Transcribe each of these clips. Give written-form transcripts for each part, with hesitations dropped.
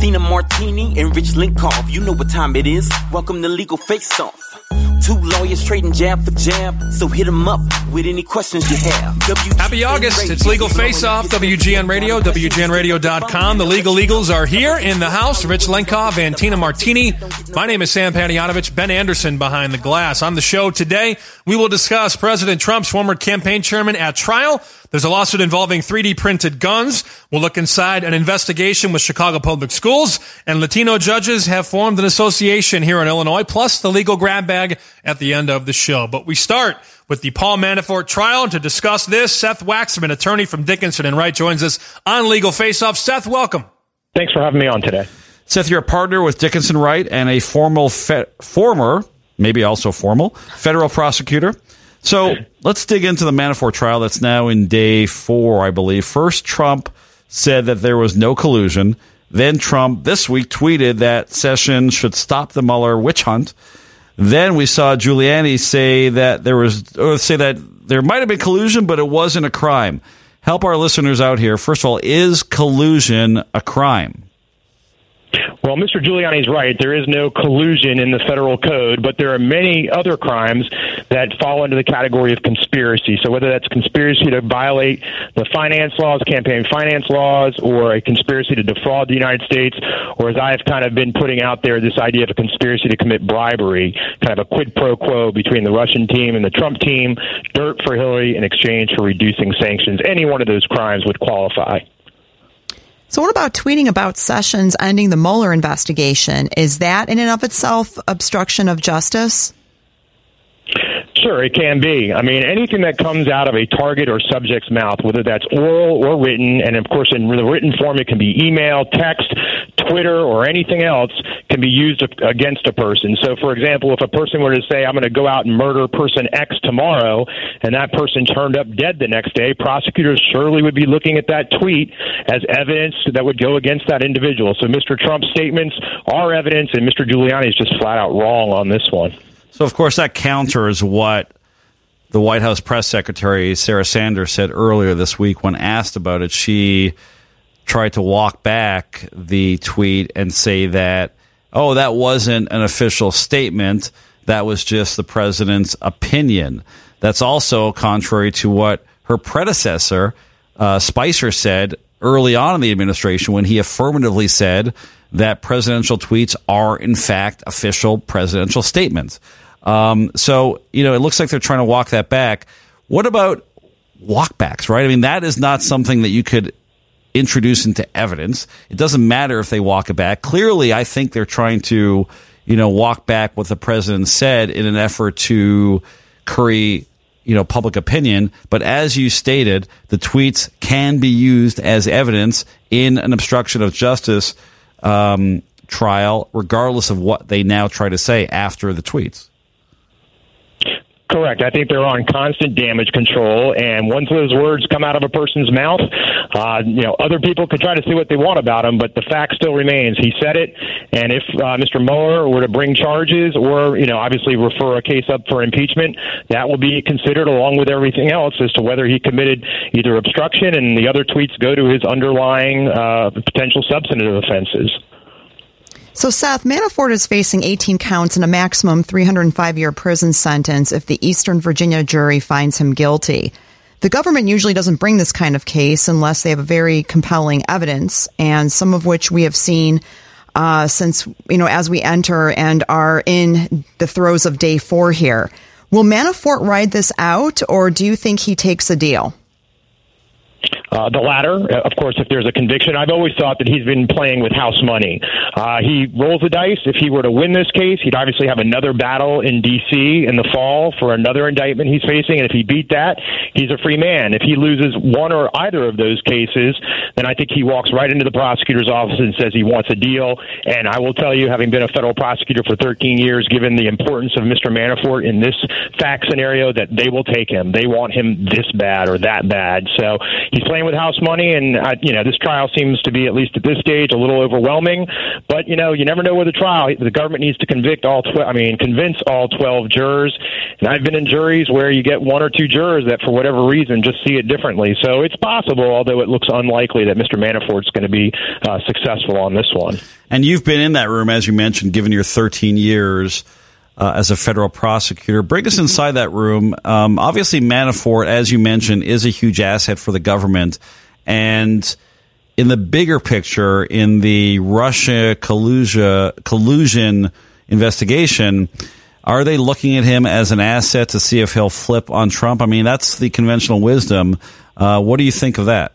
Tina Martini and Rich Linkoff. You know what time it is. Welcome to Legal Face Off. Two lawyers trading jab for jab, so hit them up with any questions you have. Happy August. It's Legal Face Off, WGN Radio, WGNradio.com. The Legal Eagles are here in the house. Rich Lenkov and Tina Martini. My name is Sam Panayotovich. Ben Anderson behind the glass. On the show today, we will discuss President Trump's former campaign chairman at trial. There's a lawsuit involving 3D printed guns. We'll look inside an investigation with Chicago Public Schools. And Latino judges have formed an association here in Illinois, plus the legal grab bag at the end of the show. But we start with the Paul Manafort trial. To discuss this, Seth Waxman, attorney from Dickinson and Wright, joins us on Legal Face Off. Seth, welcome. Thanks for having me on today. Seth, you're a partner with Dickinson Wright and a former, maybe also formal, federal prosecutor. So let's dig into the Manafort trial that's now in day 4, I believe. First, Trump said that there was no collusion. Then Trump this week tweeted that Sessions should stop the Mueller witch hunt. Then we saw Giuliani say that there might have been collusion, but it wasn't a crime. Help our listeners out here. First of all, is collusion a crime? Well, Mr. Giuliani's right. There is no collusion in the federal code, but there are many other crimes that fall into the category of conspiracy. So whether that's conspiracy to violate the finance laws, campaign finance laws, or a conspiracy to defraud the United States, or as I've kind of been putting out there, this idea of a conspiracy to commit bribery, kind of a quid pro quo between the Russian team and the Trump team, dirt for Hillary in exchange for reducing sanctions. Any one of those crimes would qualify. So what about tweeting about Sessions ending the Mueller investigation? Is that in and of itself obstruction of justice? Sure, it can be. I mean, anything that comes out of a target or subject's mouth, whether that's oral or written, and of course in the written form it can be email, text, Twitter, or anything else, can be used against a person. So, for example, if a person were to say, I'm going to go out and murder person X tomorrow, and that person turned up dead the next day, prosecutors surely would be looking at that tweet as evidence that would go against that individual. So Mr. Trump's statements are evidence, and Mr. Giuliani is just flat out wrong on this one. So, of course, that counters what the White House press secretary, Sarah Sanders, said earlier this week when asked about it. She tried to walk back the tweet and say that, that wasn't an official statement. That was just the president's opinion. That's also contrary to what her predecessor, Spicer, said early on in the administration when he affirmatively said that presidential tweets are, in fact, official presidential statements. So, it looks like they're trying to walk that back. What about walkbacks, right? I mean, that is not something that you could introduce into evidence. It doesn't matter if they walk it back. Clearly, I think they're trying to, walk back what the president said in an effort to curry, public opinion. But as you stated, the tweets can be used as evidence in an obstruction of justice trial, regardless of what they now try to say after the tweets. Correct. I think they're on constant damage control, and once those words come out of a person's mouth, other people could try to say what they want about him, but the fact still remains. He said it, and if Mr. Mueller were to bring charges or, obviously refer a case up for impeachment, that will be considered along with everything else as to whether he committed either obstruction, and the other tweets go to his underlying potential substantive offenses. So, Seth, Manafort is facing 18 counts and a maximum 305-year prison sentence if the Eastern Virginia jury finds him guilty. The government usually doesn't bring this kind of case unless they have a very compelling evidence, and some of which we have seen since, as we enter and are in the throes of day 4 here. Will Manafort ride this out, or do you think he takes a deal? The latter, of course, if there's a conviction. I've always thought that he's been playing with house money. He rolls the dice. If he were to win this case, he'd obviously have another battle in D.C. in the fall for another indictment he's facing, and if he beat that, he's a free man. If he loses one or either of those cases, then I think he walks right into the prosecutor's office and says he wants a deal. And I will tell you, having been a federal prosecutor for 13 years, given the importance of Mr. Manafort in this fact scenario, that they will take him. They want him this bad or that bad. So he's playing playing with house money, and this trial seems to be, at least at this stage, a little overwhelming. But you never know with a trial. The government needs to convince all 12 jurors. And I've been in juries where you get one or two jurors that, for whatever reason, just see it differently. So it's possible, although it looks unlikely, that Mr. Manafort's going to be successful on this one. And you've been in that room, as you mentioned, given your 13 years as a federal prosecutor. Bring us inside that room. Obviously, Manafort, as you mentioned, is a huge asset for the government. And in the bigger picture, in the Russia collusion investigation, are they looking at him as an asset to see if he'll flip on Trump? I mean, that's the conventional wisdom. What do you think of that?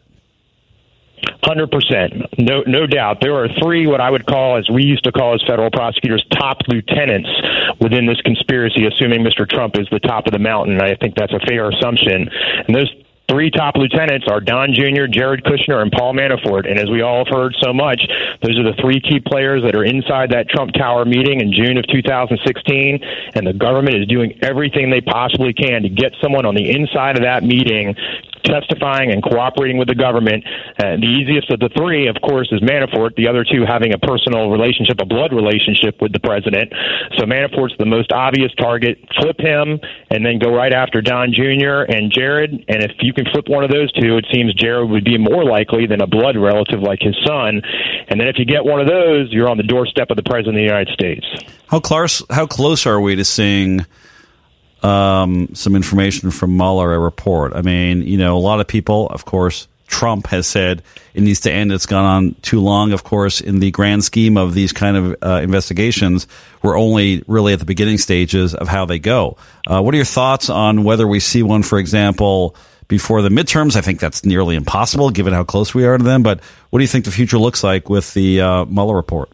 100%. No doubt. There are three, what I would call, as we used to call as federal prosecutors, top lieutenants within this conspiracy, assuming Mr. Trump is the top of the mountain. I think that's a fair assumption. And those three top lieutenants are Don Jr., Jared Kushner, and Paul Manafort. And as we all have heard so much, those are the three key players that are inside that Trump Tower meeting in June of 2016. And the government is doing everything they possibly can to get someone on the inside of that meeting testifying and cooperating with the government. The easiest of the three, of course, is Manafort, the other two having a personal relationship, a blood relationship with the president. So Manafort's the most obvious target. Flip him and then go right after Don Jr. and Jared. And if you can flip one of those two, it seems Jared would be more likely than a blood relative like his son. And then if you get one of those, you're on the doorstep of the president of the United States. How close are we to seeing some information from Mueller, a report? I mean, a lot of people, of course, Trump has said it needs to end. It's gone on too long. Of course, in the grand scheme of these kind of investigations, we're only really at the beginning stages of how they go. What are your thoughts on whether we see one, for example, before the midterms? I think that's nearly impossible given how close we are to them. But what do you think the future looks like with the Mueller report?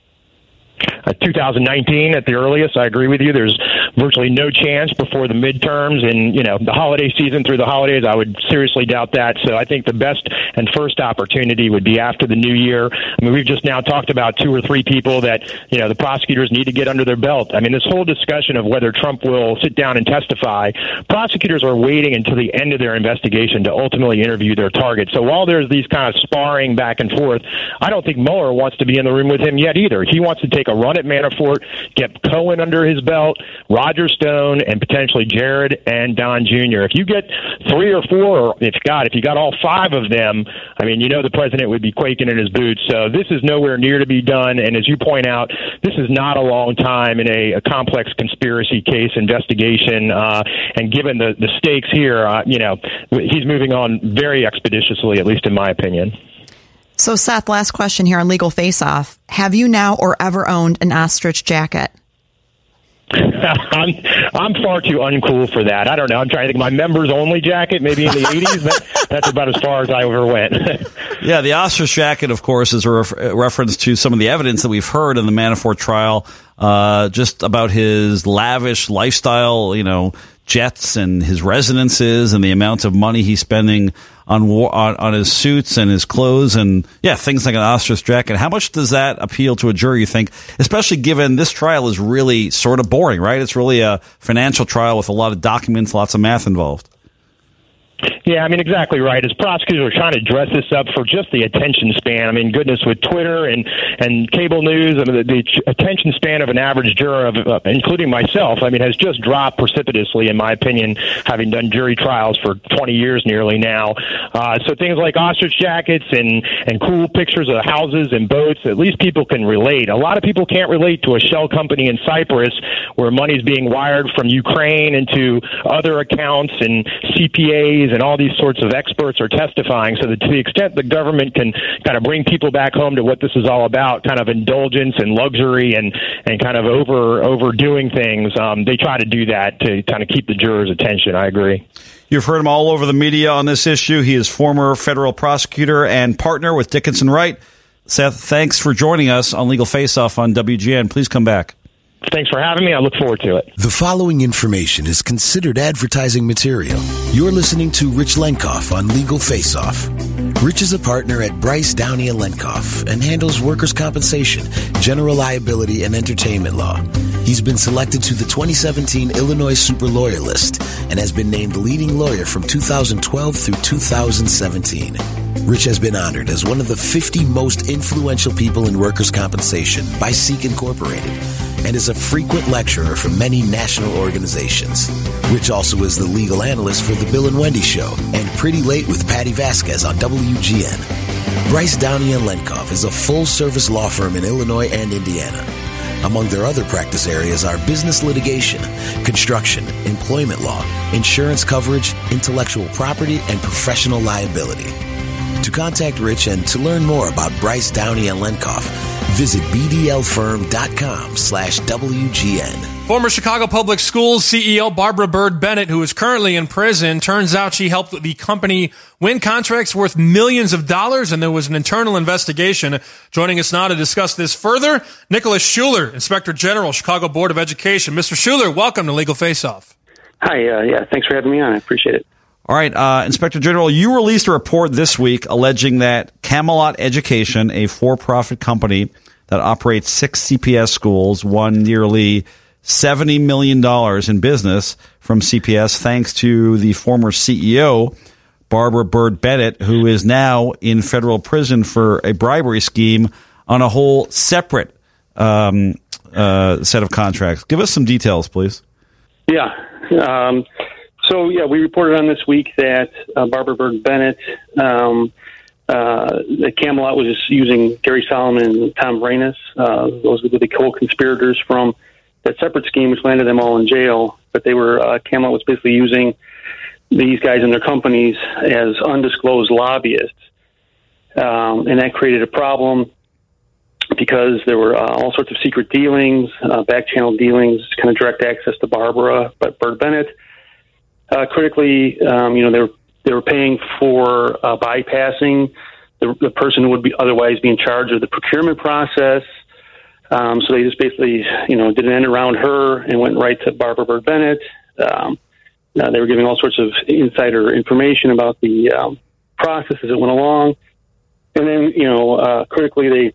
2019 at the earliest. I agree with you. There's virtually no chance before the midterms and, the holiday season through the holidays. I would seriously doubt that. So I think the best and first opportunity would be after the new year. I mean, we've just now talked about two or three people that, the prosecutors need to get under their belt. I mean, this whole discussion of whether Trump will sit down and testify, prosecutors are waiting until the end of their investigation to ultimately interview their target. So while there's these kind of sparring back and forth, I don't think Mueller wants to be in the room with him yet either. He wants to take a run at Manafort, get Cohen under his belt, Roger Stone, and potentially Jared and Don Jr. If you get three or four, or if you got all five of them, I mean, the president would be quaking in his boots. So this is nowhere near to be done. And as you point out, this is not a long time in a complex conspiracy case investigation. And given the stakes here, he's moving on very expeditiously, at least in my opinion. So, Seth, last question here on Legal Face Off. Have you now or ever owned an ostrich jacket? I'm far too uncool for that. I don't know. I'm trying to think. My members only jacket, maybe in the 80s, but that's about as far as I ever went. Yeah, the ostrich jacket, of course, is a reference to some of the evidence that we've heard in the Manafort trial, just about his lavish lifestyle, jets and his residences and the amount of money he's spending on his suits and his clothes and things like an ostrich jacket. How much does that appeal to a jury, you think, especially given this trial is really sort of boring, right? It's really a financial trial with a lot of documents, lots of math involved. Yeah, I mean, exactly right. As prosecutors are trying to dress this up for just the attention span. I mean, goodness, with Twitter and cable news, I mean, the attention span of an average juror, including myself, I mean, has just dropped precipitously, in my opinion, having done jury trials for 20 years nearly now. So things like ostrich jackets and cool pictures of houses and boats, at least people can relate. A lot of people can't relate to a shell company in Cyprus where money's being wired from Ukraine into other accounts, and CPAs and all these sorts of experts are testifying. So that to the extent the government can kind of bring people back home to what this is all about, kind of indulgence and luxury and kind of overdoing things, they try to do that to kind of keep the jurors' attention. I agree. You've heard him all over the media on this issue. He is former federal prosecutor and partner with Dickinson Wright. Seth, thanks for joining us on Legal Face Off on WGN. Please come back. Thanks for having me. I look forward to it. The following information is considered advertising material. You're listening to Rich Lenkoff on Legal Face Off. Rich is a partner at Bryce, Downey & Lenkoff and handles workers' compensation, general liability, and entertainment law. He's been selected to the 2017 Illinois Super Lawyer List and has been named leading lawyer from 2012 through 2017. Rich has been honored as one of the 50 most influential people in workers' compensation by Seek Incorporated and is a frequent lecturer for many national organizations. Rich also is the legal analyst for The Bill and Wendy Show and Pretty Late with Patty Vasquez on WGN. Bryce, Downey & Lenkoff is a full-service law firm in Illinois and Indiana. Among their other practice areas are business litigation, construction, employment law, insurance coverage, intellectual property, and professional liability. To contact Rich and to learn more about Bryce, Downey & Lenkoff, visit bdlfirm.com/WGN. Former Chicago Public Schools CEO Barbara Byrd Bennett, who is currently in prison, turns out she helped the company win contracts worth millions of dollars, and there was an internal investigation. Joining us now to discuss this further, Nicholas Schuler, Inspector General, Chicago Board of Education. Mr. Schuler, welcome to Legal Face Off. Hi, thanks for having me on. I appreciate it. All right, Inspector General, you released a report this week alleging that Camelot Education, a for-profit company that operates 6 CPS schools, won nearly $70 million in business from CPS thanks to the former CEO, Barbara Byrd Bennett, who is now in federal prison for a bribery scheme on a whole separate set of contracts. Give us some details, please. Yeah. We reported on this week that Barbara Byrd Bennett, that Camelot was using Gary Solomon and Tom Brainis. Those were the co-conspirators from that separate scheme, which landed them all in jail. But they were Camelot was basically using these guys in their companies as undisclosed lobbyists, and that created a problem because there were all sorts of secret dealings, back-channel dealings, kind of direct access to Barbara, but Byrd Bennett. Critically, they were paying for bypassing the person who would be otherwise be in charge of the procurement process. So they just basically, did an end around her and went right to Barbara Byrd Bennett. They were giving all sorts of insider information about the process as it went along. And then, critically,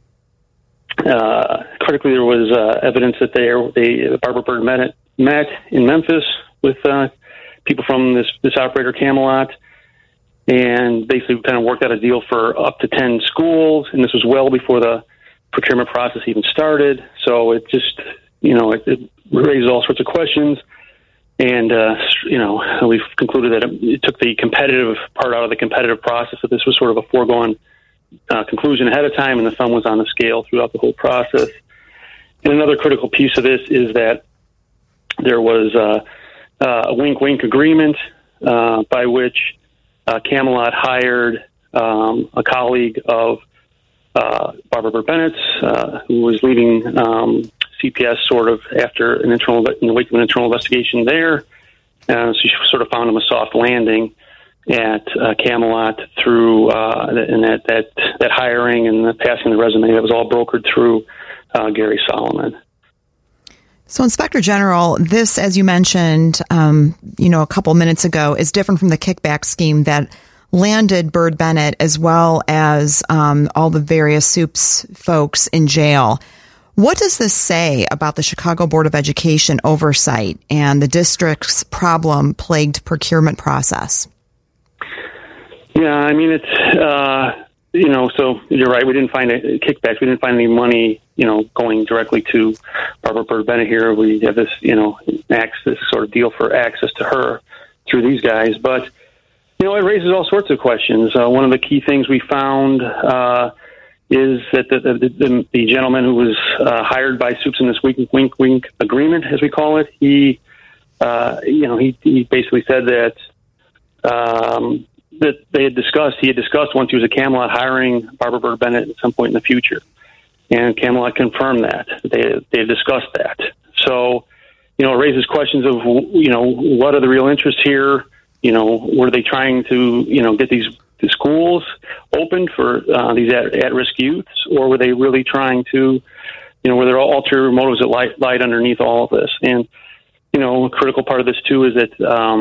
there was evidence that Barbara Byrd Bennett met in Memphis with people from this operator Camelot, and basically kind of worked out a deal for up to 10 schools. And this was well before the procurement process even started. So it just, it raises all sorts of questions. And, we've concluded that it took the competitive part out of the competitive process, that this was sort of a foregone conclusion ahead of time, and the thumb was on the scale throughout the whole process. And another critical piece of this is that there was a wink-wink agreement by which Camelot hired a colleague of Barbara Byrd Bennett's, who was leaving CPS sort of after in the wake of an internal investigation there. So she sort of found him a soft landing at Camelot through and that hiring and the passing the resume that was all brokered through Gary Solomon. So, Inspector General, this, as you mentioned, a couple minutes ago, is different from the kickback scheme that landed Byrd Bennett as well as all the various SUPS folks in jail. What does this say about the Chicago Board of Education oversight and the district's problem-plagued procurement process? Yeah, I mean, it's, so you're right. We didn't find kickbacks. We didn't find any money, going directly to Barbara Byrd Bennett here. We have this, this sort of deal for access to her through these guys. But, it raises all sorts of questions. One of the key things we found is that the gentleman who was hired by SUPS in this wink agreement, as we call it, he basically said that he had discussed once he was at Camelot hiring Barbara Byrd Bennett at some point in the future. And Camelot confirmed that. They had discussed that. So, it raises questions of, what are the real interests here? Were they trying to, get these schools opened for these at-risk youths, or were they really trying to, were there ulterior motives that lied underneath all of this? And, a critical part of this, too, is that,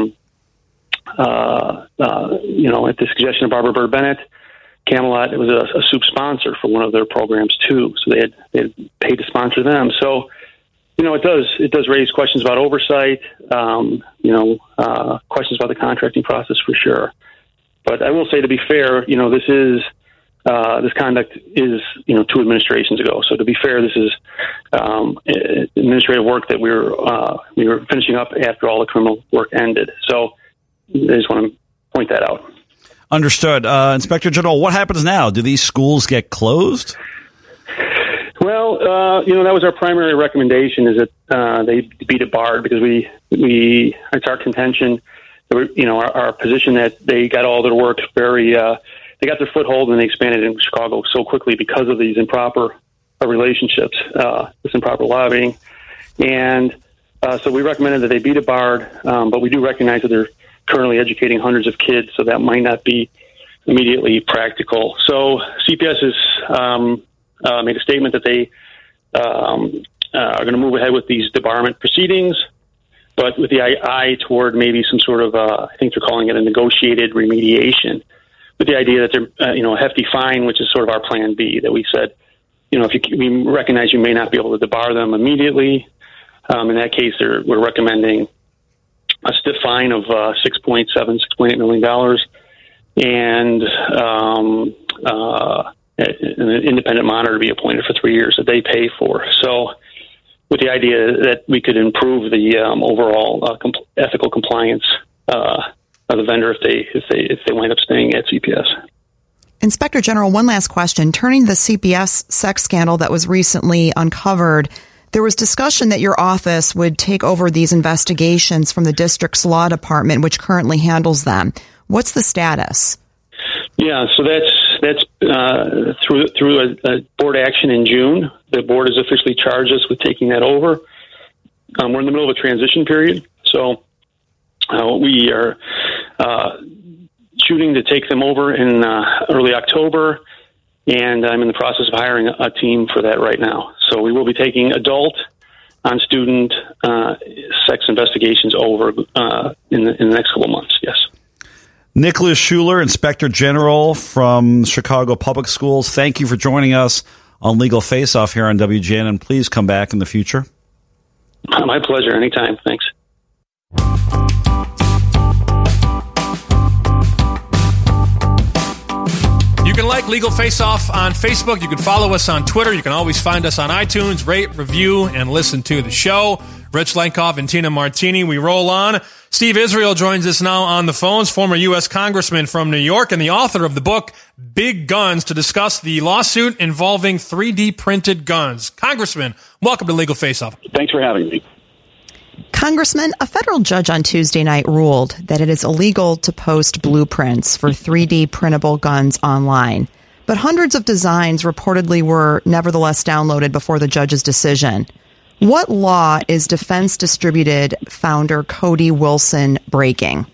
at the suggestion of Barbara Byrd Bennett, Camelot, it was a soup sponsor for one of their programs, too. So they had paid to sponsor them. So, it does raise questions about oversight, questions about the contracting process for sure. But I will say, to be fair, this conduct is, 2 administrations ago. So to be fair, this is administrative work that we were finishing up after all the criminal work ended. So I just want to point that out. Understood. Inspector General, what happens now? Do these schools get closed? Well, that was our primary recommendation, is that they be debarred, because it's our contention, our position that they got all their work they got their foothold and they expanded in Chicago so quickly because of these improper relationships, this improper lobbying. And so we recommended that they be debarred, but we do recognize that they're currently educating hundreds of kids, so that might not be immediately practical. So CPS has made a statement that they are going to move ahead with these debarment proceedings, but with the eye toward maybe some sort of, I think they're calling it a negotiated remediation, with the idea that they're, a hefty fine, which is sort of our plan B, that we said, we recognize you may not be able to debar them immediately. In that case, we're recommending a stiff fine of $6.8 million and an independent monitor to be appointed for 3 years that they pay for. So with the idea that we could improve the overall ethical compliance of the vendor if they wind up staying at CPS. Inspector General, one last question. Turning the CPS sex scandal that was recently uncovered, there was discussion that your office would take over these investigations from the district's law department, which currently handles them. What's the status? Yeah, so that's through a board action in June. The board has officially charged us with taking that over. We're in the middle of a transition period, so we are shooting to take them over in early October, and I'm in the process of hiring a team for that right now. So we will be taking adult on student sex investigations over in the next couple of months, yes. Nicholas Schuler, Inspector General from Chicago Public Schools, thank you for joining us on Legal Face Off here on WGN, and please come back in the future. My pleasure. Anytime. Thanks. You can like Legal Face Off on Facebook. You can follow us on Twitter. You can always find us on iTunes, rate, review, and listen to the show. Rich Lenkoff and Tina Martini. We roll on. Steve Israel joins us now on the phones, former U.S. Congressman from New York and the author of the book Big Guns, to discuss the lawsuit involving 3D printed guns. Congressman, welcome to Legal Face Off. Thanks for having me. Congressman, a federal judge on Tuesday night ruled that it is illegal to post blueprints for 3D printable guns online. But hundreds of designs reportedly were nevertheless downloaded before the judge's decision. What law is Defense Distributed founder Cody Wilson breaking?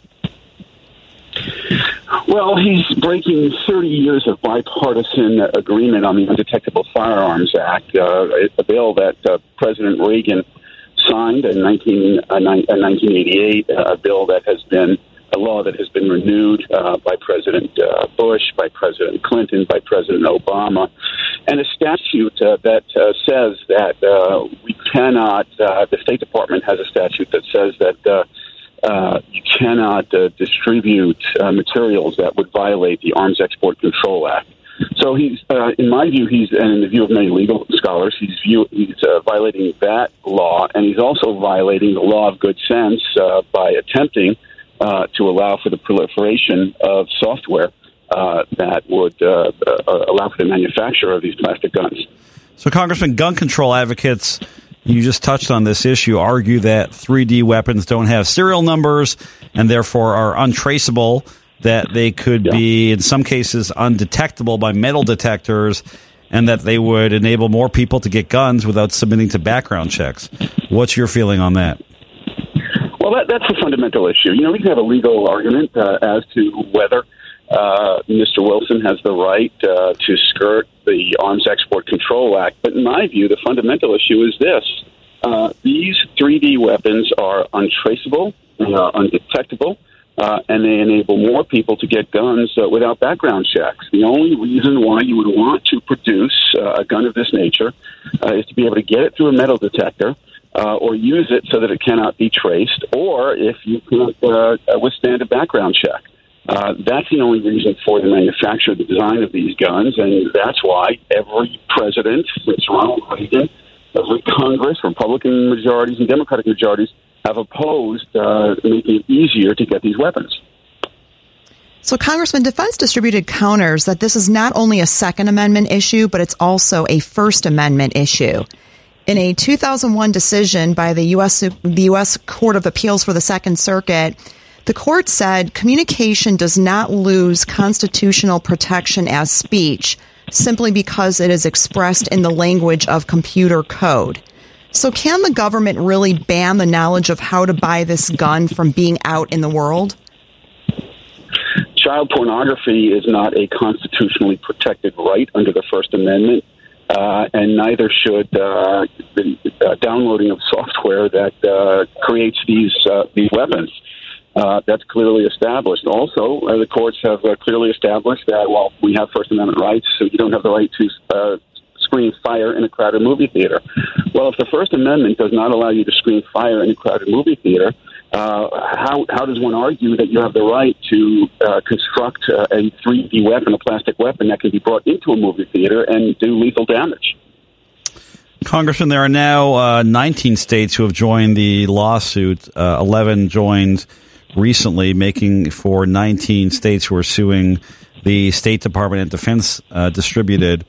Well, he's breaking 30 years of bipartisan agreement on the Undetectable Firearms Act, a bill that President Reagan signed in 1988, a bill that has been a law that has been renewed by President Bush, by President Clinton, by President Obama, and a statute that says that we cannot, the State Department has a statute that says that you cannot distribute materials that would violate the Arms Export Control Act. So he's, in my view, and in the view of many legal scholars, he's violating that law, and he's also violating the law of good sense by attempting to allow for the proliferation of software that would allow for the manufacture of these plastic guns. So, Congressman, gun control advocates, you just touched on this issue, argue that 3D weapons don't have serial numbers and therefore are untraceable, that they could be, in some cases, undetectable by metal detectors, and that they would enable more people to get guns without submitting to background checks. What's your feeling on that? Well, that's a fundamental issue. We can have a legal argument as to whether Mr. Wilson has the right to skirt the Arms Export Control Act. But in my view, the fundamental issue is this. These 3D weapons are untraceable, undetectable, and they enable more people to get guns without background checks. The only reason why you would want to produce a gun of this nature is to be able to get it through a metal detector or use it so that it cannot be traced, or if you can't withstand a background check. That's the only reason for the manufacture, the design of these guns, and that's why every president since Ronald Reagan, every Congress, Republican majorities and Democratic majorities, have opposed making it easier to get these weapons. So, Congressman, defense distributed counters that this is not only a Second Amendment issue, but it's also a First Amendment issue. In a 2001 decision by the U.S. Court of Appeals for the Second Circuit, the court said communication does not lose constitutional protection as speech simply because it is expressed in the language of computer code. So can the government really ban the knowledge of how to buy this gun from being out in the world? Child pornography is not a constitutionally protected right under the First Amendment, and neither should the downloading of software that creates these weapons. That's clearly established. Also, the courts have clearly established that while we have First Amendment rights, so you don't have the right to screen fire in a crowded movie theater. Well, if the First Amendment does not allow you to screen fire in a crowded movie theater, how does one argue that you have the right to construct a 3D weapon, a plastic weapon that can be brought into a movie theater and do lethal damage? Congressman, there are now 19 states who have joined the lawsuit. 11 joined recently, making for 19 states who are suing the State Department and Defense Distributed.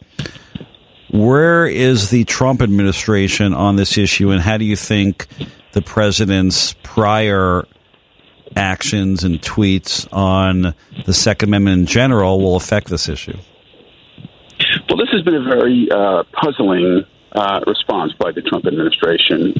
Where is the Trump administration on this issue, and how do you think the president's prior actions and tweets on the Second Amendment in general will affect this issue? Well, this has been a very puzzling response by the Trump administration.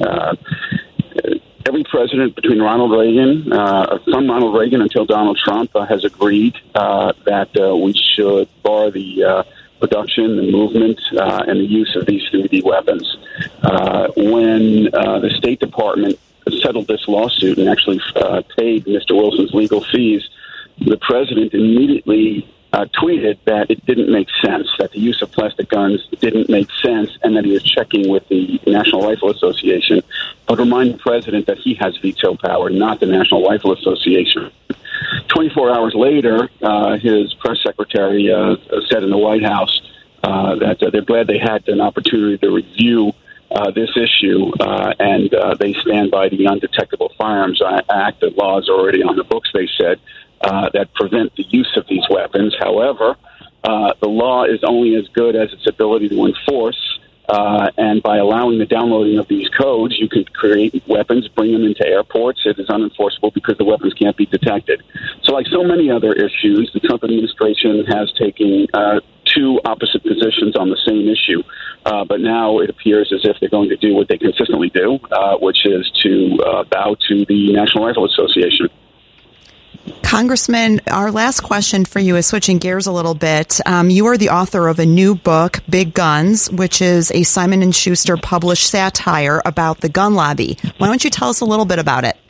Every president between Ronald Reagan, from Ronald Reagan until Donald Trump, has agreed that we should bar the production, the movement, and the use of these 3D weapons. When the State Department settled this lawsuit and actually paid Mr. Wilson's legal fees, the president immediately tweeted that it didn't make sense, that the use of plastic guns didn't make sense, and that he was checking with the National Rifle Association. But remind the president that he has veto power, not the National Rifle Association. 24 hours later, his press secretary said in the White House that they're glad they had an opportunity to review this issue, and they stand by the Undetectable Firearms Act. The law is already on the books, they said, that prevent the use of these weapons. However, the law is only as good as its ability to enforce, and by allowing the downloading of these codes, you can create weapons, bring them into airports. It is unenforceable because the weapons can't be detected. So like so many other issues, the Trump administration has taken two opposite positions on the same issue. But now it appears as if they're going to do what they consistently do, which is to bow to the National Rifle Association. Congressman, our last question for you is switching gears a little bit. You are the author of a new book, Big Guns, which is a Simon & Schuster published satire about the gun lobby. Why don't you tell us a little bit about it?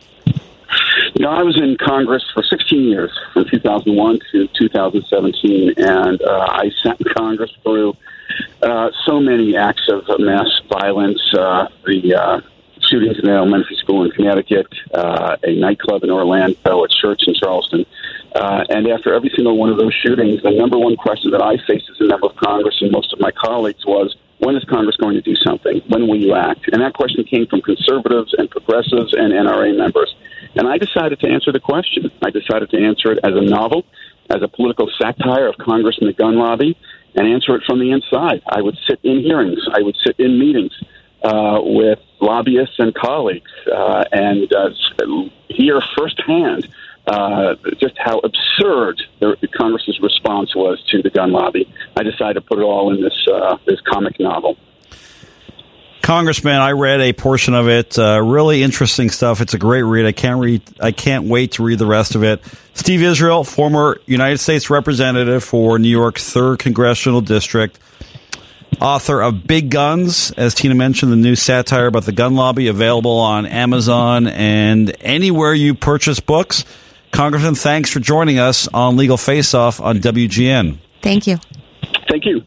You know, I was in Congress for 16 years, from 2001 to 2017, and I sat in Congress through so many acts of mass violence, the shootings in an elementary school in Connecticut, a nightclub in Orlando, a church in Charleston. And after every single one of those shootings, the number one question that I faced as a member of Congress and most of my colleagues was, when is Congress going to do something? When will you act? And that question came from conservatives and progressives and NRA members. And I decided to answer the question. I decided to answer it as a novel, as a political satire of Congress and the gun lobby, and answer it from the inside. I would sit in hearings. I would sit in meetings with lobbyists and colleagues and hear firsthand just how absurd the Congress's response was to the gun lobby. I decided to put it all in this comic novel. Congressman, I read a portion of it. Really interesting stuff. It's a great read. I can't wait to read the rest of it. Steve Israel, former United States Representative for New York's 3rd Congressional District, author of Big Guns, as Tina mentioned, the new satire about the gun lobby, available on Amazon and anywhere you purchase books. Congressman, thanks for joining us on Legal Face Off on WGN. Thank you. Thank you.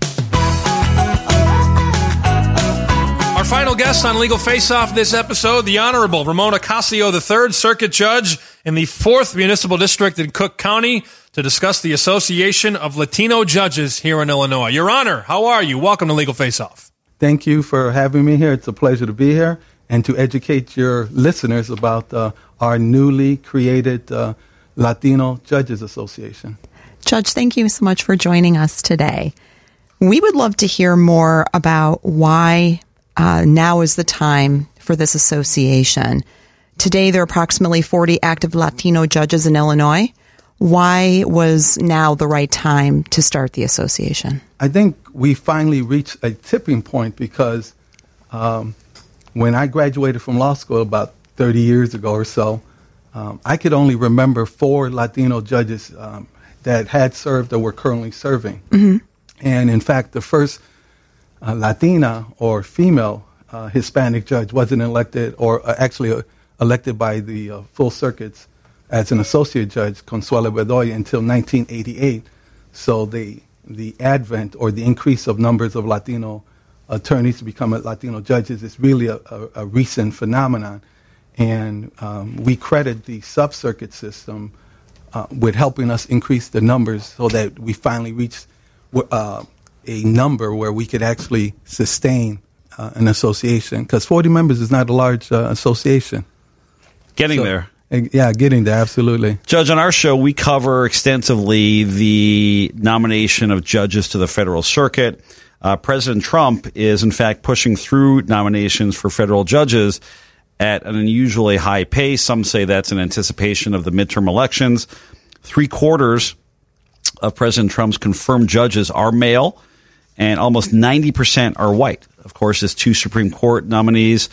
Our final guest on Legal Face-Off this episode, the Honorable Ramon Ocasio III, Circuit Judge in the 4th Municipal District in Cook County, to discuss the Association of Latino Judges here in Illinois. Your Honor, how are you? Welcome to Legal Face-Off. Thank you for having me here. It's a pleasure to be here and to educate your listeners about our newly created Latino Judges Association. Judge, thank you so much for joining us today. We would love to hear more about why now is the time for this association. Today, there are approximately 40 active Latino judges in Illinois. Why was now the right time to start the association? I think we finally reached a tipping point because when I graduated from law school about 30 years ago or so, I could only remember 4 Latino judges that had served or were currently serving. Mm-hmm. And in fact, the first Latina or female Hispanic judge wasn't elected, or actually elected by the full circuits as an associate judge, Consuelo Bedoya, until 1988. So the advent or the increase of numbers of Latino attorneys to become Latino judges is really a recent phenomenon. And we credit the sub-circuit system with helping us increase the numbers so that we finally reached a number where we could actually sustain an association, because 40 members is not a large association. Getting there. Yeah, getting there, absolutely. Judge, on our show, we cover extensively the nomination of judges to the federal circuit. President Trump is, in fact, pushing through nominations for federal judges at an unusually high pace. Some say that's in anticipation of the midterm elections. 3/4 of President Trump's confirmed judges are male, and almost 90% are white. Of course, his 2 Supreme Court nominees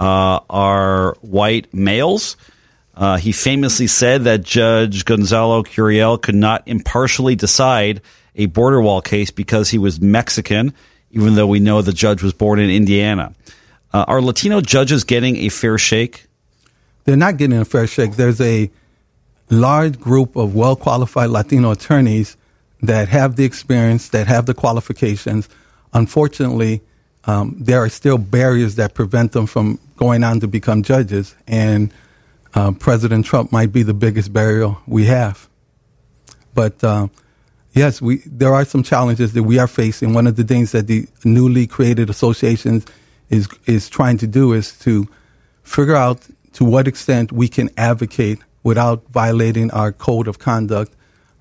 are white males. He famously said that Judge Gonzalo Curiel could not impartially decide a border wall case because he was Mexican, even though we know the judge was born in Indiana. Are Latino judges getting a fair shake? They're not getting a fair shake. There's a large group of well-qualified Latino attorneys that have the experience, that have the qualifications. Unfortunately, there are still barriers that prevent them from going on to become judges, and President Trump might be the biggest barrier we have. But yes, there are some challenges that we are facing. One of the things that the newly created association is trying to do is to figure out to what extent we can advocate without violating our code of conduct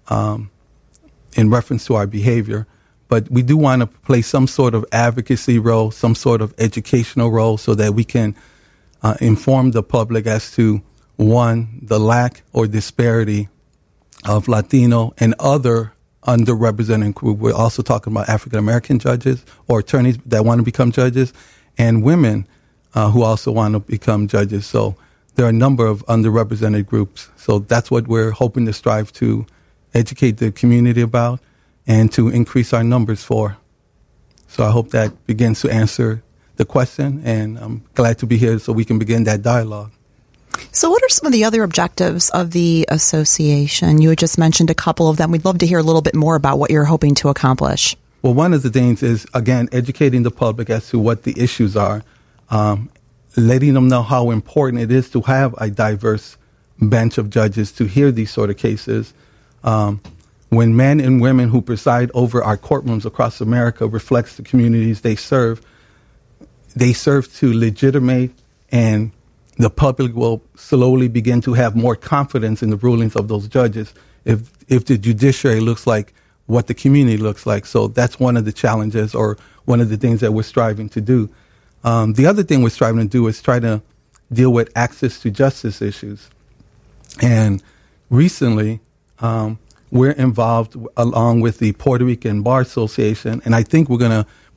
in reference to our behavior. But we do want to play some sort of advocacy role, some sort of educational role, so that we can inform the public as to, one, the lack or disparity of Latino and other underrepresented groups. We're also talking about African American judges or attorneys that want to become judges, and women who also want to become judges. So there are a number of underrepresented groups. So that's what we're hoping to strive to educate the community about and to increase our numbers for. So I hope that begins to answer the question, and I'm glad to be here so we can begin that dialogue. So what are some of the other objectives of the association? You had just mentioned a couple of them. We'd love to hear a little bit more about what you're hoping to accomplish. Well, one of the things is, again, educating the public as to what the issues are, letting them know how important it is to have a diverse bench of judges to hear these sort of cases. When men and women who preside over our courtrooms across America reflects the communities they serve to legitimate, and the public will slowly begin to have more confidence in the rulings of those judges if the judiciary looks like what the community looks like. So that's one of the challenges, or one of the things that we're striving to do. The other thing we're striving to do is try to deal with access to justice issues. And recently, we're involved along with the Puerto Rican Bar Association, and I think we're going to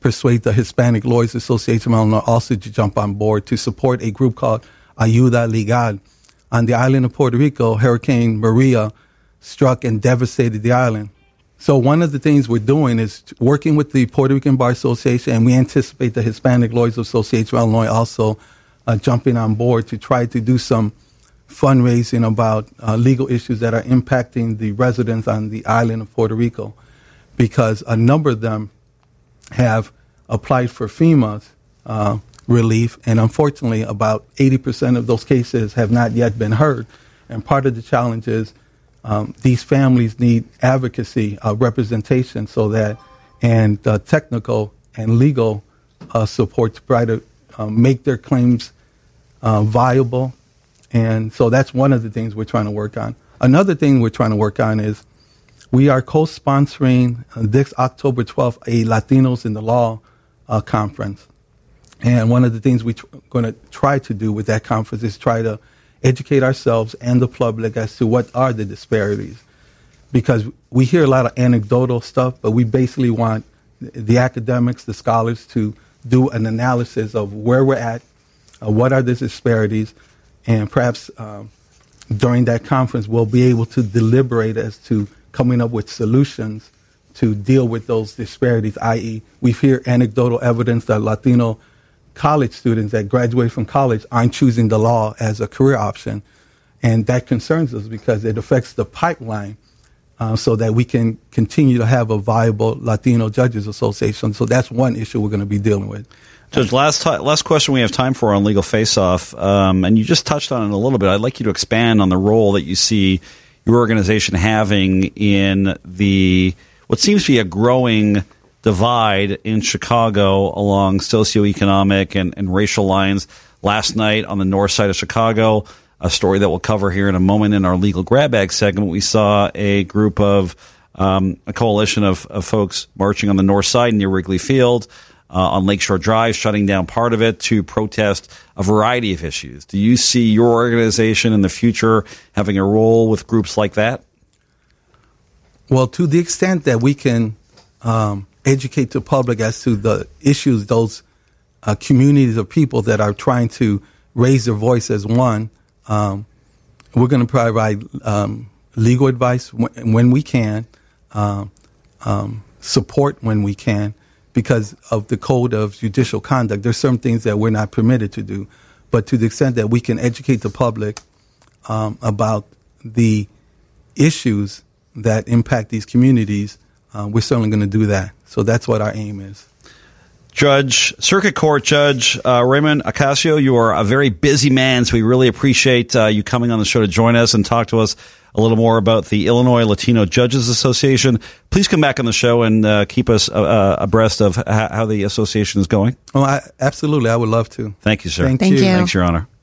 persuade the Hispanic Lawyers Association of Illinois also to jump on board to support a group called Ayuda Legal. On the island of Puerto Rico, Hurricane Maria struck and devastated the island. So one of the things we're doing is working with the Puerto Rican Bar Association, and we anticipate the Hispanic Lawyers Association of Illinois also jumping on board to try to do some fundraising about legal issues that are impacting the residents on the island of Puerto Rico, because a number of them have applied for FEMA's relief, and unfortunately about 80% of those cases have not yet been heard. And part of the challenge is these families need advocacy, representation, so that, and technical and legal support to try to make their claims viable. And so that's one of the things we're trying to work on. Another thing we're trying to work on is we are co-sponsoring this October 12th a Latinos in the Law conference. And one of the things we're going to try to do with that conference is try to educate ourselves and the public as to what are the disparities. Because we hear a lot of anecdotal stuff, but we basically want the academics, the scholars, to do an analysis of where we're at, what are the disparities, and perhaps during that conference we'll be able to deliberate as to coming up with solutions to deal with those disparities, i.e. we hear anecdotal evidence that Latino college students that graduate from college aren't choosing the law as a career option. And that concerns us because it affects the pipeline so that we can continue to have a viable Latino Judges Association. So that's one issue we're going to be dealing with. Judge, last question we have time for on Legal Face-Off, and you just touched on it a little bit. I'd like you to expand on the role that you see your organization having in the what seems to be a growing divide in Chicago along socioeconomic and racial lines. Last night on the north side of Chicago, a story that we'll cover here in a moment in our Legal Grab Bag segment, we saw a group of a coalition of folks marching on the north side near Wrigley Field on Lakeshore Drive, shutting down part of it to protest a variety of issues. Do you see your organization in the future having a role with groups like that? Well, to the extent that we can educate the public as to the issues those communities of people that are trying to raise their voice as one, we're going to provide legal advice when we can, support when we can, because of the code of judicial conduct. There's certain things that we're not permitted to do. But to the extent that we can educate the public about the issues that impact these communities, we're certainly going to do that. So that's what our aim is. Circuit Court Judge Raymond Ocasio, you are a very busy man, so we really appreciate you coming on the show to join us and talk to us a little more about the Illinois Latino Judges Association. Please come back on the show and keep us abreast of how the association is going. Oh, absolutely. I would love to. Thank you, sir. Thank you. Thanks, Your Honor.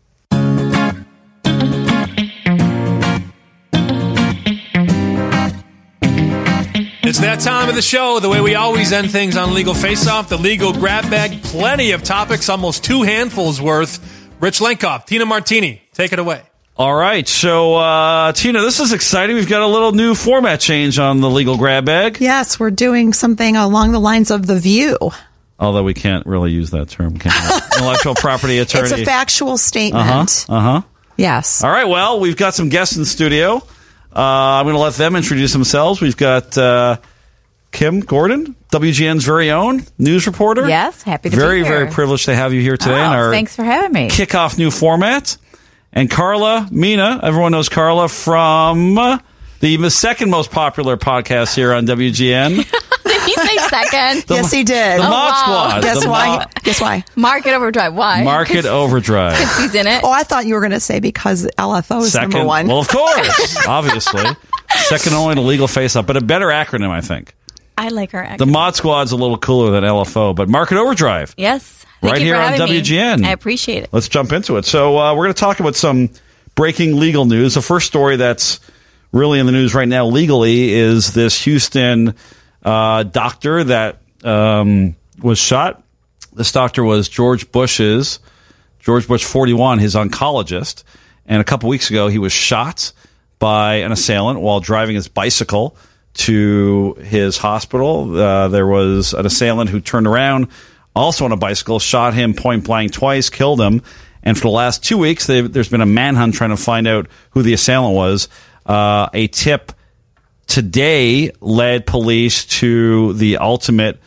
It's that time of the show, the way we always end things on Legal Face-Off, the Legal Grab Bag. Plenty of topics, almost 2 handfuls worth. Rich Lenkoff, Tina Martini, take it away. All right, so Tina, this is exciting. We've got a little new format change on the Legal Grab Bag. Yes, we're doing something along the lines of The View. Although we can't really use that term, can we? Intellectual property attorney. It's a factual statement. Yes. All right, well, we've got some guests in the studio. I'm going to let them introduce themselves. We've got Kim Gordon, WGN's very own news reporter. Yes, happy to be here. Very privileged to have you here today. Thanks for having me. Kickoff new format. And Carla Mina, everyone knows Carla from the second most popular podcast here on WGN. Did he say second? Yes, he did. The Mod Squad. Guess why? Market Overdrive. Why? Market Overdrive. Because he's in it. Oh, I thought you were going to say because LFO is second, number one. Well, of course, obviously. Second only to Legal Face-Off, but a better acronym, I think. I like our acronym. The Mod Squad's a little cooler than LFO, but Market Overdrive. Yes. Right here on WGN. I appreciate it. Let's jump into it. So we're going to talk about some breaking legal news. The first story that's really in the news right now legally is this Houston doctor that was shot. This doctor was George Bush 41, his oncologist. And a couple weeks ago, he was shot by an assailant while driving his bicycle to his hospital. There was an assailant who turned around, also on a bicycle, shot him point blank twice, killed him. And for the last 2 weeks, there's been a manhunt trying to find out who the assailant was. A tip today led police to the ultimate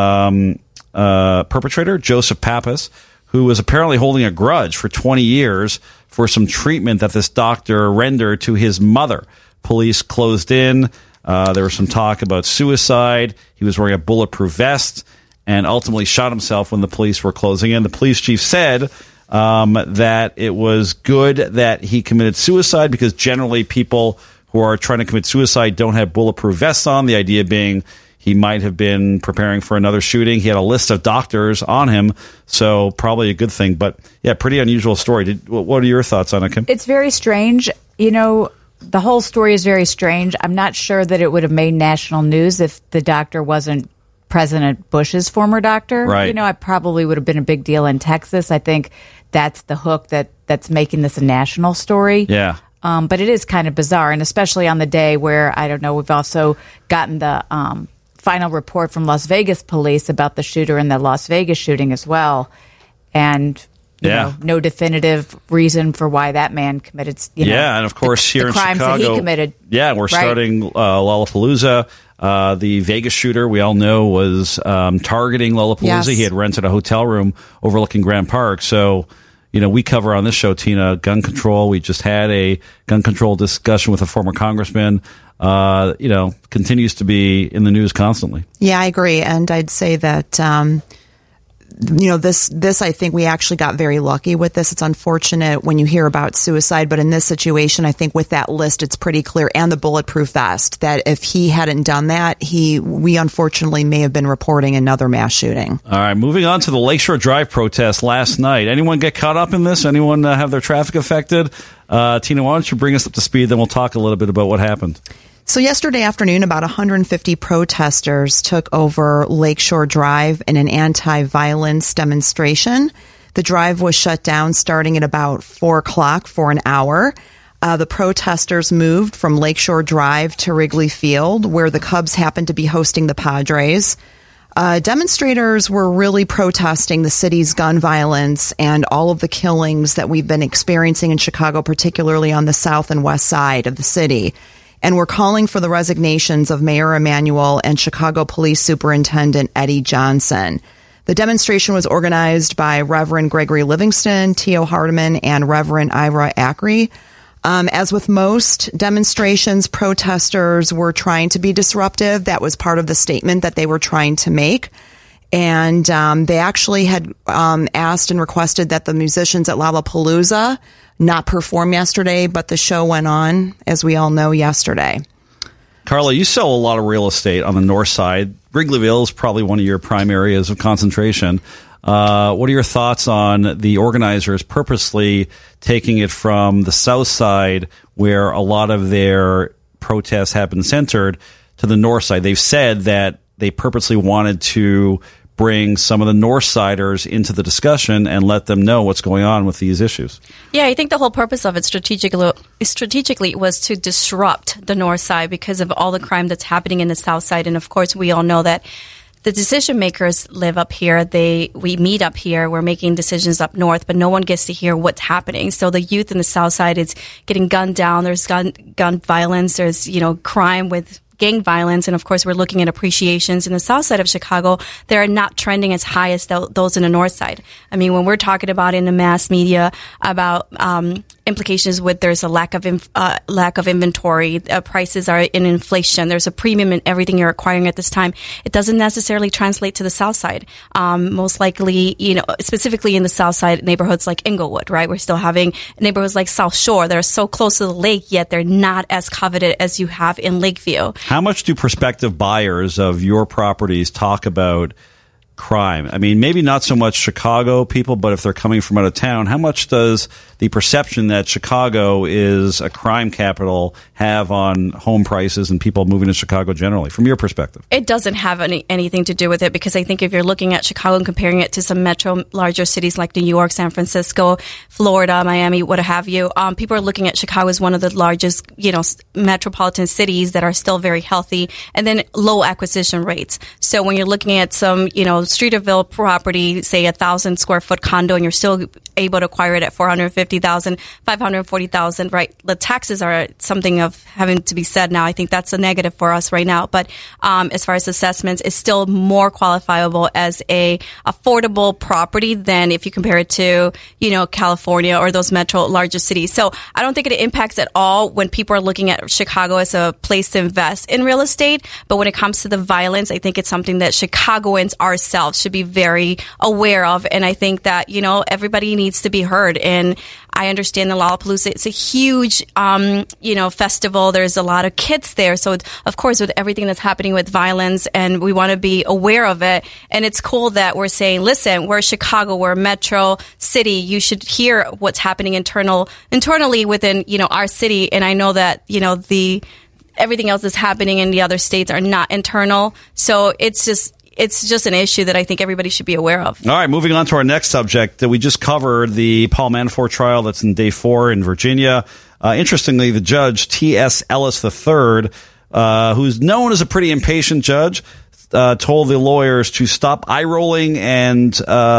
perpetrator, Joseph Pappas, who was apparently holding a grudge for 20 years for some treatment that this doctor rendered to his mother. Police closed in. There was some talk about suicide. He was wearing a bulletproof vest and ultimately shot himself when the police were closing in. The police chief said that it was good that he committed suicide because generally people who are trying to commit suicide don't have bulletproof vests on. The idea being he might have been preparing for another shooting. He had a list of doctors on him, so probably a good thing. But, yeah, pretty unusual story. What are your thoughts on it, Kim? It's very strange. You know, the whole story is very strange. I'm not sure that it would have made national news if the doctor wasn't President Bush's former doctor. Right. You know, it probably would have been a big deal in Texas. I think that's the hook that's making this a national story. Yeah. But it is kind of bizarre, and especially on the day where, I don't know, we've also gotten the final report from Las Vegas police about the shooter in the Las Vegas shooting as well. And, you know, no definitive reason for why that man committed, and of course here in crimes Chicago, that he committed. Yeah, we're starting Lollapalooza. The Vegas shooter, we all know, was targeting Lollapalooza. Yes. He had rented a hotel room overlooking Grand Park. So, you know, we cover on this show, Tina, gun control. We just had a gun control discussion with a former congressman. You know, continues to be in the news constantly. Yeah, I agree. And I'd say that, you know, this, I think we actually got very lucky with this. It's unfortunate when you hear about suicide, but in this situation, I think with that list, it's pretty clear, and the bulletproof vest, that if he hadn't done that, we unfortunately may have been reporting another mass shooting. All right, moving on to the Lakeshore Drive protest last night. Anyone get caught up in this? Anyone have their traffic affected? Tina, why don't you bring us up to speed, then we'll talk a little bit about what happened. So yesterday afternoon, about 150 protesters took over Lakeshore Drive in an anti-violence demonstration. The drive was shut down starting at about 4 o'clock for an hour. The protesters moved from Lakeshore Drive to Wrigley Field, where the Cubs happened to be hosting the Padres. Demonstrators were really protesting the city's gun violence and all of the killings that we've been experiencing in Chicago, particularly on the south and west side of the city. And we're calling for the resignations of Mayor Emanuel and Chicago Police Superintendent Eddie Johnson. The demonstration was organized by Reverend Gregory Livingston, Tio Hardiman, and Reverend Ira Acri. As with most demonstrations, protesters were trying to be disruptive. That was part of the statement that they were trying to make. And they actually had asked and requested that the musicians at Lollapalooza not perform yesterday, but the show went on, as we all know, yesterday. Carla, you sell a lot of real estate on the north side. Wrigleyville is probably one of your prime areas of concentration. What are your thoughts on the organizers purposely taking it from the south side, where a lot of their protests have been centered, to the north side? They've said that they purposely wanted to bring some of the North Siders into the discussion and let them know what's going on with these issues. Yeah, I think the whole purpose of it strategically was to disrupt the North Side because of all the crime that's happening in the South Side. And of course, we all know that the decision makers live up here. We meet up here. We're making decisions up north, but no one gets to hear what's happening. So the youth in the South Side is getting gunned down. There's gun violence. There's, crime with gang violence, and of course we're looking at appreciations in the south side of Chicago. They're not trending as high as those in the north side. I mean, when we're talking about in the mass media about implications with there's a lack of inventory, prices are in inflation, there's a premium in everything you're acquiring at this time, it doesn't necessarily translate to the south side. Most likely, specifically in the south side neighborhoods like Inglewood, right? We're still having neighborhoods like South Shore that are so close to the lake, yet they're not as coveted as you have in Lakeview. How much do prospective buyers of your properties talk about crime? I mean, maybe not so much Chicago people, but if they're coming from out of town, how much does the perception that Chicago is a crime capital have on home prices and people moving to Chicago generally, from your perspective? It doesn't have anything to do with it, because I think if you're looking at Chicago and comparing it to some metro larger cities like New York, San Francisco, Florida, Miami, what have you, people are looking at Chicago as one of the largest, metropolitan cities that are still very healthy, and then low acquisition rates. So when you're looking at some, Streeterville property, say 1,000 square foot condo, and you're still able to acquire it at $450,000, $540,000, right? The taxes are something of having to be said now. I think that's a negative for us right now. But as far as assessments, it's still more qualifiable as a affordable property than if you compare it to, California or those metro larger cities. So I don't think it impacts at all when people are looking at Chicago as a place to invest in real estate. But when it comes to the violence, I think it's something that Chicagoans ourselves should be very aware of. And I think that, everybody needs to be heard. And I understand the Lollapalooza, it's a huge, festival. There's a lot of kids there. So, of course, with everything that's happening with violence, and we want to be aware of it. And it's cool that we're saying, listen, we're Chicago, we're a metro city. You should hear what's happening internally within, our city. And I know that, everything else that's happening in the other states are not internal. So it's just an issue that I think everybody should be aware of. All right, moving on to our next subject. We just covered the Paul Manafort trial that's in day 4 in Virginia. Interestingly, the judge, T.S. Ellis III, who's known as a pretty impatient judge, told the lawyers to stop eye-rolling and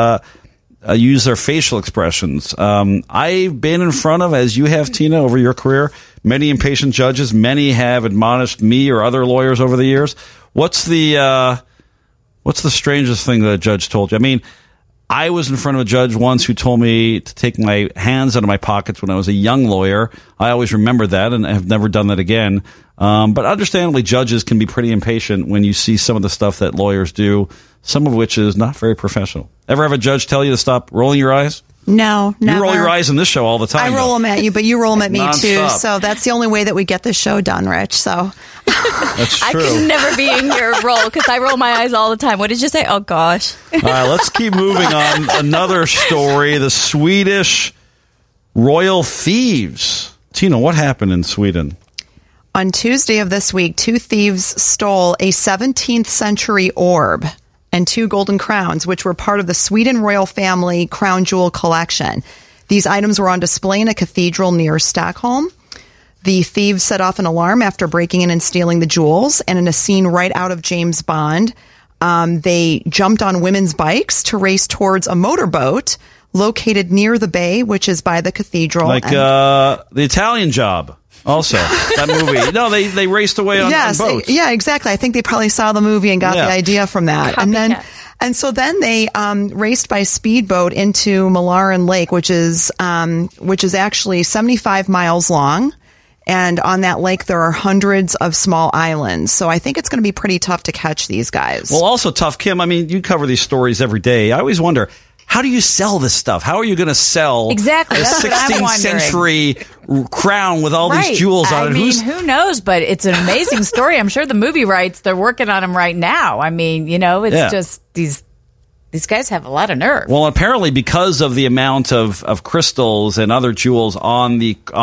use their facial expressions. I've been in front of, as you have, Tina, over your career, many impatient judges. Many have admonished me or other lawyers over the years. What's the strangest thing that a judge told you? I mean, I was in front of a judge once who told me to take my hands out of my pockets when I was a young lawyer. I always remember that, and I have never done that again. But understandably, judges can be pretty impatient when you see some of the stuff that lawyers do, some of which is not very professional. Ever have a judge tell you to stop rolling your eyes? No, never. You roll your eyes in this show all the time. I roll them at you, but you roll them at me too. Non-stop. So that's the only way that we get this show done, Rich. So that's true. I could never be in your role because I roll my eyes all the time. What did you say? Oh, gosh. All right, let's keep moving on. Another story, the Swedish royal thieves. Tina, what happened in Sweden? On Tuesday of this week, 2 thieves stole a 17th century orb and 2 golden crowns, which were part of the Sweden royal family crown jewel collection. These items were on display in a cathedral near Stockholm. The thieves set off an alarm after breaking in and stealing the jewels, and in a scene right out of James Bond, they jumped on women's bikes to race towards a motorboat located near the bay, which is by the cathedral. Like the Italian Job. Also, that movie. No, they raced away on boats. Yeah, exactly. I think they probably saw the movie and got the idea from that. And so then they raced by speedboat into Mälaren Lake, which is actually 75 miles long. And on that lake, there are hundreds of small islands. So I think it's going to be pretty tough to catch these guys. Well, also tough, Kim. I mean, you cover these stories every day. I always wonder, how do you sell this stuff? How are you going to sell exactly a 16th century crown with all these jewels on it? I mean, who knows? But it's an amazing story. I'm sure the movie rights, they're working on them right now. I mean, it's just these guys have a lot of nerve. Well, apparently because of the amount of crystals and other jewels on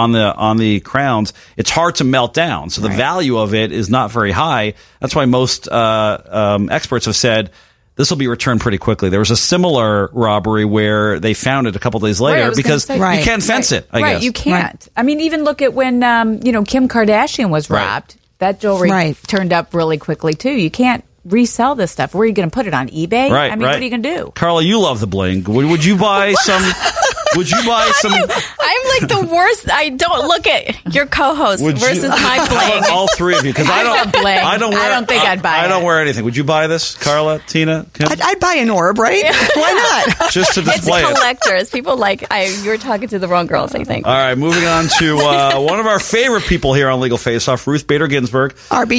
the crowns, it's hard to melt down. So the value of it is not very high. That's why most experts have said this will be returned pretty quickly. There was a similar robbery where they found it a couple days later because you can't fence it, I guess. You can't. I mean, even look at when, Kim Kardashian was robbed. That jewelry turned up really quickly, too. You can't resell this stuff. Where are you going to put it, on eBay? Right, I mean, what are you going to do? Carla, you love the bling. Would you buy some... Would you buy some... I'm like the worst. I don't look at your co-host versus my bling. All three of you, because I don't think I'd buy it. I don't wear anything. Would you buy this, Carla, Tina, Kim? I'd buy an orb, right? Why not? Just to display it's collectors. People you're talking to the wrong girls, I think. All right, moving on to one of our favorite people here on Legal Face Off, Ruth Bader Ginsburg.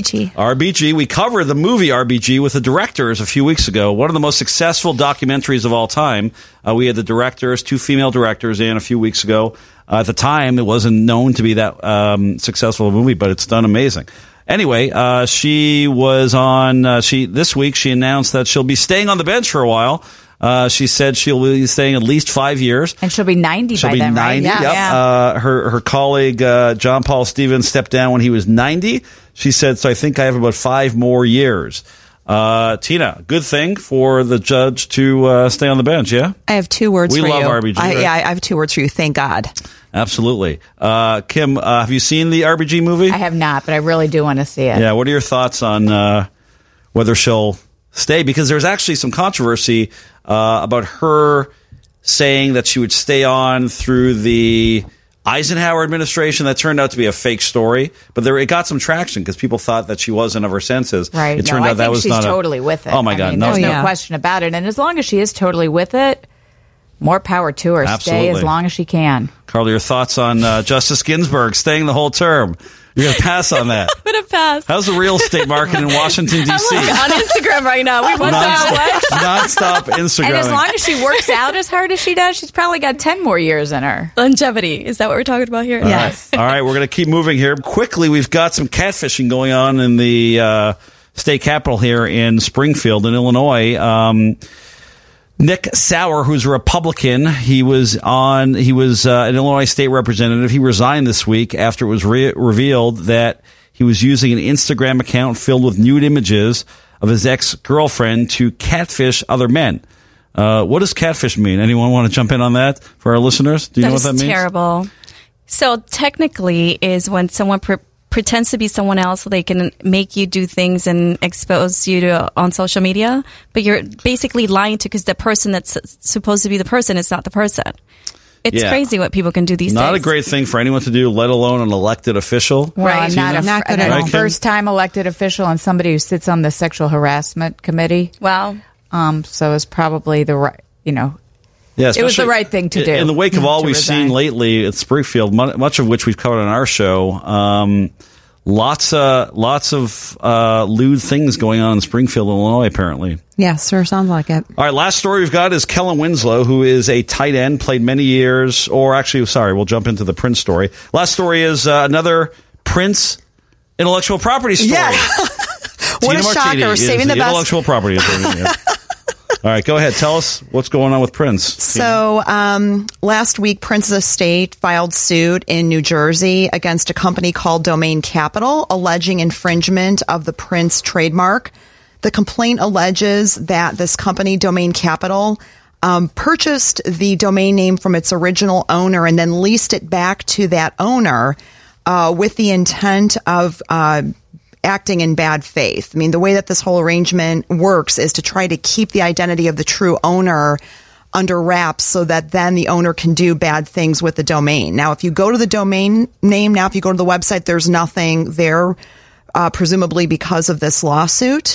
RBG. We covered the movie RBG with the directors a few weeks ago. One of the most successful documentaries of all time. We had the directors, 2 female directors, in a few weeks ago. At the time, it wasn't known to be that successful a movie, but it's done amazing. Anyway, she was on. This week she announced that she'll be staying on the bench for a while. She said she'll be staying at least 5 years. And she'll be 90 she'll by be then, 90, right? Yep. Yeah. Her colleague, John Paul Stevens, stepped down when he was 90. She said, so I think I have about 5 more years. Tina, good thing for the judge to stay on the bench, yeah? I have 2 words for you. We love RBG. Right? Yeah, I have 2 words for you. Thank God. Absolutely. Kim, have you seen the RBG movie? I have not, but I really do want to see it. Yeah, what are your thoughts on whether she'll stay? Because there's actually some controversy about her saying that she would stay on through the Eisenhower administration. That turned out to be a fake story, but it got some traction because people thought that she wasn't of her senses. Right. It turned out that was she's not totally with it. Oh my God, there's no question about it. And as long as she is totally with it, more power to her. Absolutely. Stay as long as she can. Carla, your thoughts on Justice Ginsburg staying the whole term? You're going to pass on that. I'm going to pass. How's the real estate market in Washington, D.C.? I'm on Instagram right now. We want Non-stop Instagram. And as long as she works out as hard as she does, she's probably got 10 more years in her. Longevity. Is that what we're talking about here? Yes. All right, we're going to keep moving here. Quickly, we've got some catfishing going on in the state capitol here in Springfield in Illinois. Nick Sauer, who's a Republican, he was an Illinois state representative. He resigned this week after it was revealed that he was using an Instagram account filled with nude images of his ex-girlfriend to catfish other men. What does catfish mean? Anyone want to jump in on that for our listeners? Do you know what that means? That is terrible. So technically is when someone pretends to be someone else so they can make you do things and expose you to on social media, but you're basically lying to because the person that's supposed to be the person is not the person. It's crazy what people can do these days. Not a great thing for anyone to do, let alone an elected official. Right, not good at all. Kim? First-time elected official and somebody who sits on the sexual harassment committee. Wow. So it's probably the right, Yeah, it was the right thing to do. In the wake of all we've resign. seen lately at Springfield, much of which we've covered on our show, lots of lewd things going on in Springfield, Illinois, apparently. Yes, sir. Sounds like it. All right, last story we've got is Kellen Winslow, who is a tight end, played many years, we'll jump into the Prince story. Last story is another Prince intellectual property story. Yeah. What a shocker. Saving the best. Intellectual property attorney. Yeah. All right, go ahead. Tell us what's going on with Prince. So last week, Prince's estate filed suit in New Jersey against a company called Domain Capital, alleging infringement of the Prince trademark. The complaint alleges that this company, Domain Capital, purchased the domain name from its original owner and then leased it back to that owner with the intent of acting in bad faith. I mean, the way that this whole arrangement works is to try to keep the identity of the true owner under wraps so that then the owner can do bad things with the domain. Now, if you go to the domain name, if you go to the website, there's nothing there, presumably because of this lawsuit.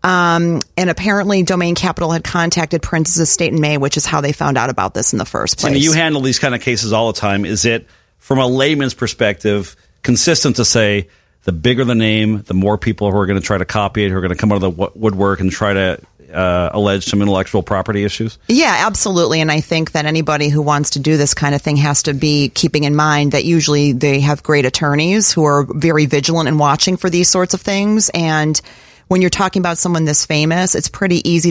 And apparently Domain Capital had contacted Prince's estate in May, which is how they found out about this in the first place. So you handle these kind of cases all the time. Is it, from a layman's perspective, consistent to say the bigger the name, the more people who are going to try to copy it, who are going to come out of the woodwork and try to allege some intellectual property issues? Yeah, absolutely. And I think that anybody who wants to do this kind of thing has to be keeping in mind that usually they have great attorneys who are very vigilant and watching for these sorts of things. And when you're talking about someone this famous, it's pretty easy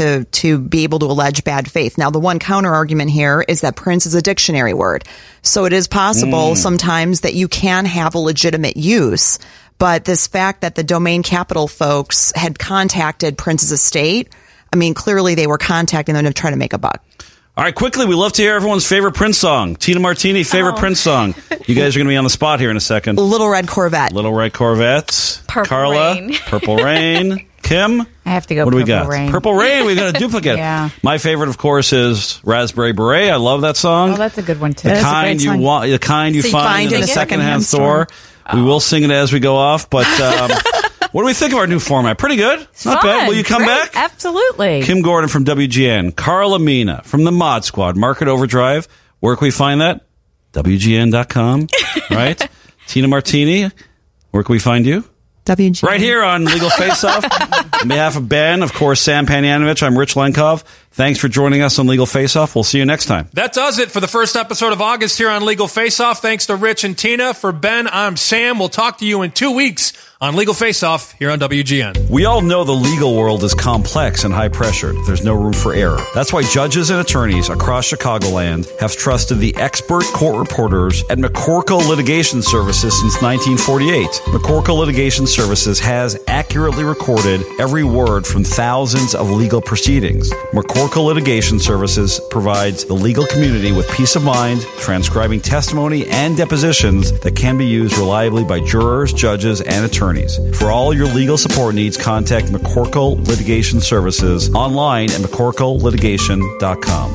to be able to allege bad faith. Now, the one counter argument here is that Prince is a dictionary word. So it is possible sometimes that you can have a legitimate use. But this fact that the Domain Capital folks had contacted Prince's estate, I mean, clearly they were contacting them to try to make a buck. All right, quickly, we love to hear everyone's favorite Prince song. Tina Martini, favorite Prince song. You guys are going to be on the spot here in a second. Little Red Corvette. Little Red Corvette. Purple Carla, Rain. Purple Rain. Kim? I have to go what do we Purple got? Rain. Purple Rain. We got a duplicate. Yeah. My favorite, of course, is Raspberry Beret. I love that song. Oh, that's a good one, too. The That's kind a great you song. want, the kind you So you find find in in the a secondhand secondhand store. We will sing it as we go off, but what do we think of our new format? Pretty good. Not bad. Fun. Will you come Great. back? Absolutely. Kim Gordon from WGN, Carla Mina from the Mod Squad, Market Overdrive. Where can we find that? WGN.com, right? Tina Martini, where can we find you? WG. Right here on Legal Face Off. On behalf of Ben, of course, Sam Panianovich, I'm Rich Lenkov. Thanks for joining us on Legal Face Off. We'll see you next time. That does it for the first episode of August here on Legal Face Off. Thanks to Rich and Tina. For Ben, I'm Sam. We'll talk to you in 2 weeks on Legal Face Off here on WGN. We all know the legal world is complex and high pressured. There's no room for error. That's why judges and attorneys across Chicagoland have trusted the expert court reporters at McCorkle Litigation Services since 1948. McCorkle Litigation Services has accurately recorded every word from thousands of legal proceedings. McCorkle Litigation Services provides the legal community with peace of mind, transcribing testimony and depositions that can be used reliably by jurors, judges, and attorneys. For all your legal support needs, contact McCorkle Litigation Services online at McCorkleLitigation.com.